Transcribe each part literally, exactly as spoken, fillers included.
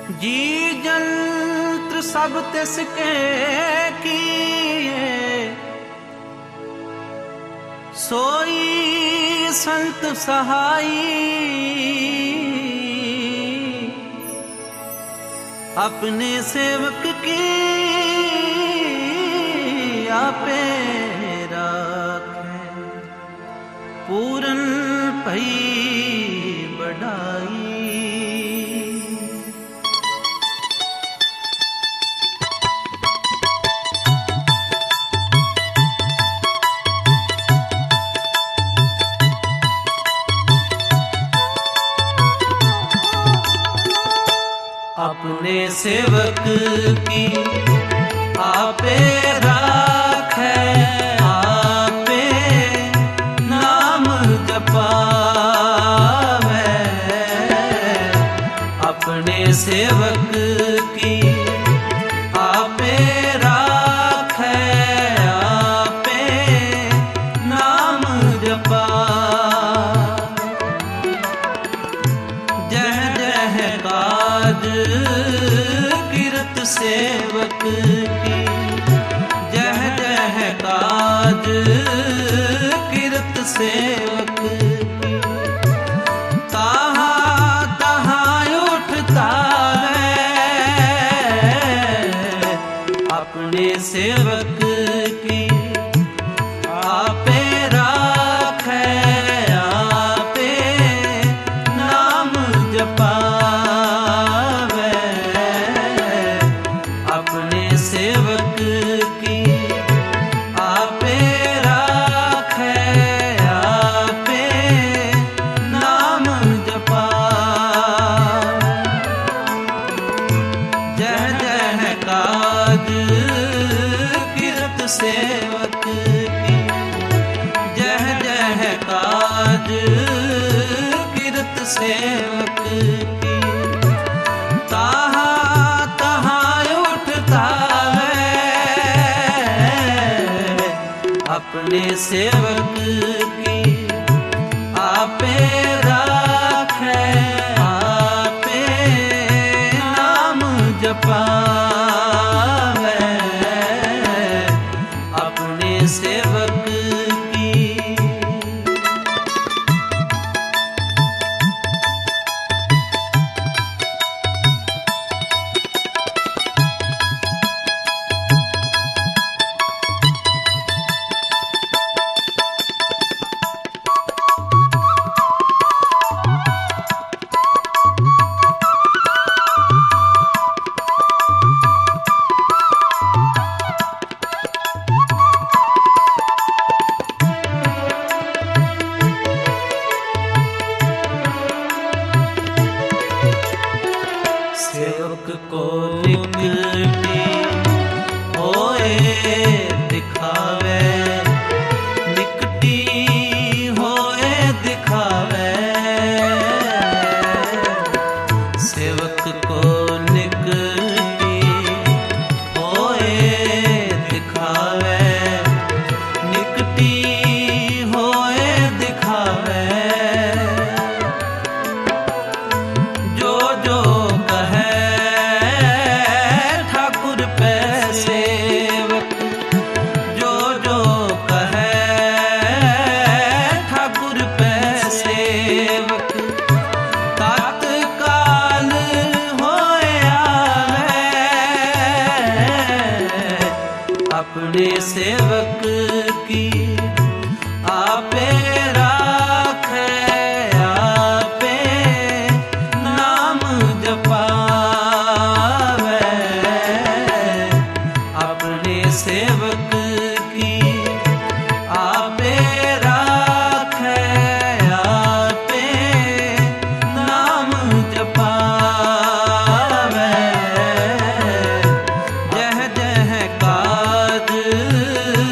जी जंत्र सब तिसके किए, सोई संत सहाई। अपने सेवक की आपे राखे, पूरन भई बढ़ाई। अपने सेवक की आपे राखे, आपे नाम जपावे। अपने सेवक की आपे राखे, आपे नाम जपावे। जह जह काज किरत सेवक की, जह जह काज किरत सेवक की, ताहा ताहा उठता है। अपने सेवक की आपे राखे, आपे नाम जपावे। अपने सेवक की आपे राखे, आपे नाम जपावे। जह जह काज किरत सेवक की, जह जह काज किरत सेवक की, ताहा ताहा उठता है। अपने सेवक की आपे राखे, आपे नाम जपावे। अपने सेवक की सेवक को निकटी होए दिखावे, निकटी होए दिखावे। सेवक को निकटी होए दिखावे, निकटी होए दिखावे। जो जो अपने सेवक की आपे राखे, आपे नाम जपावे। अपने सेवक की आपे राखे, आपे नाम जपावे। जह जह काज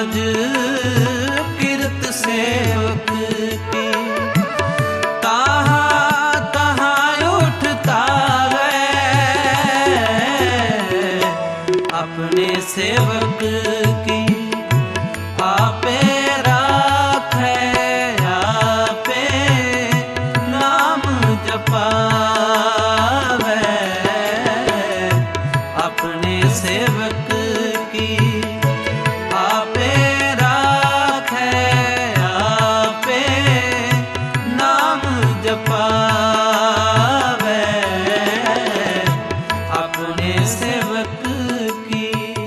काज किरत सेवक की। तहाँ तहाँ उठता गए अपने सेवक की। आपे राखे आपे नाम जपावे अपने सेवक की। आपे राखे आपे नाम जपावे अपने सेवक की।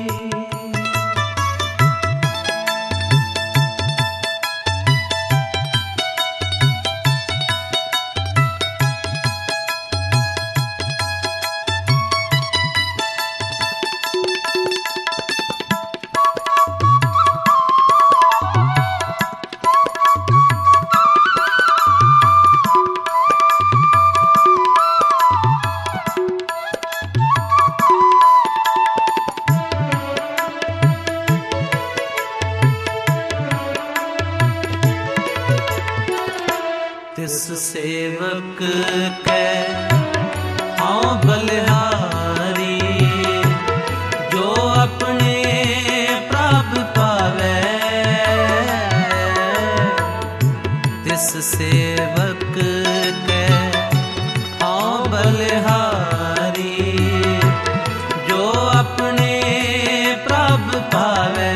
तिस सेवक के हाँ बलिहारी जो अपने प्रभ पावे। तिस सेवक के हाँ बलिहारी जो अपने प्रभ पावे।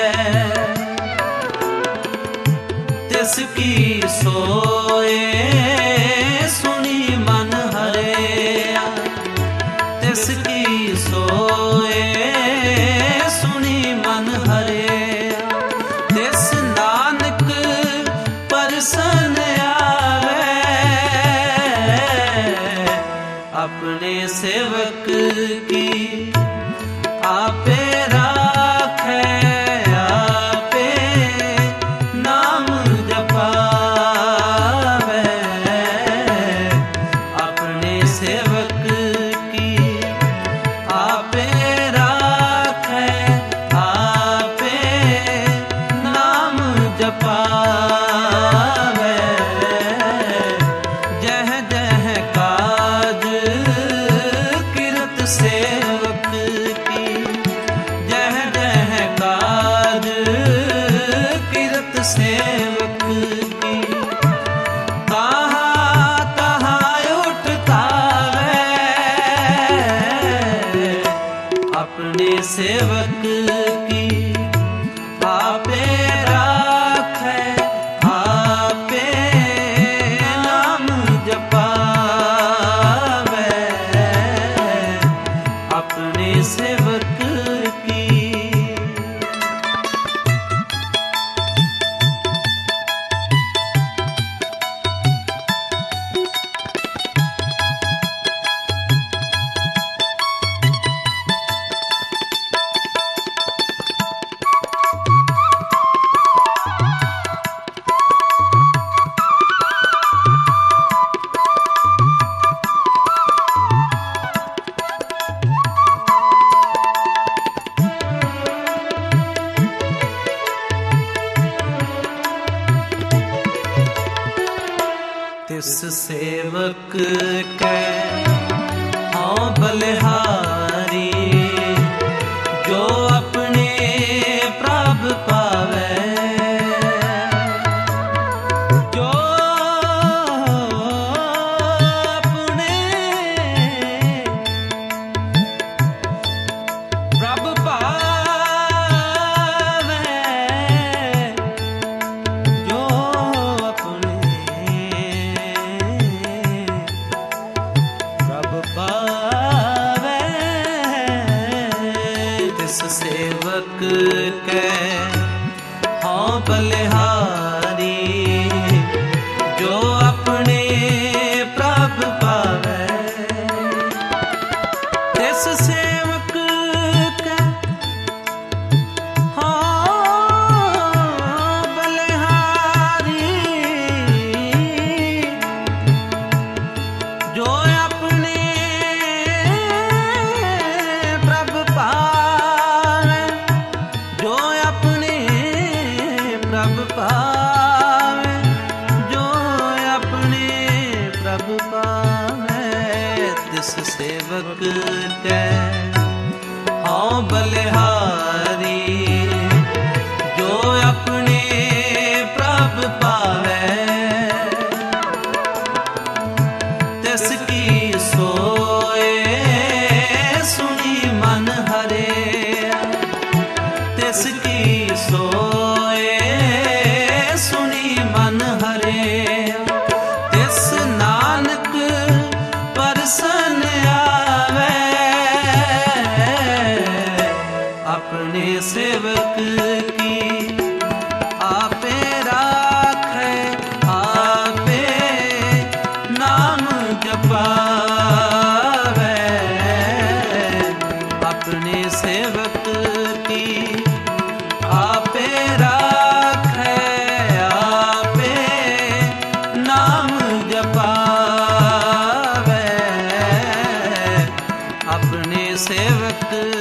तिसकी सोए सुनी मन हरे तिसकी सोए सुनी मन हरे। तिस नानक परसन आवे अपने सेवक की। आपे राखे आपे नाम जपावे अपने सेवक की। आपे राखे आपे नाम जपावे जह जह काज किरत सेवक की। जह जह काज किरत सेवक की। तहाँ तहाँ उठता गए अपने सेवक की। आपे राखे आपे नाम जपावे अपने सेवक की। तिस सेवक के हाँ बलिहारी जो अपने प्रभ पावे। जो अपने प्रभ पावे जो पावे। तिस सेवक के हाँ बलिहारी जो अपने प्रभ पावे। तिस सेवक के हाँ बलिहारी जो अपने प्रभ पावे। जो अपने अपने सेवक की आपे राखे, आपे नाम जपावे। अपने सेवक की आपे राखे, आपे नाम जपावे। अपने सेवक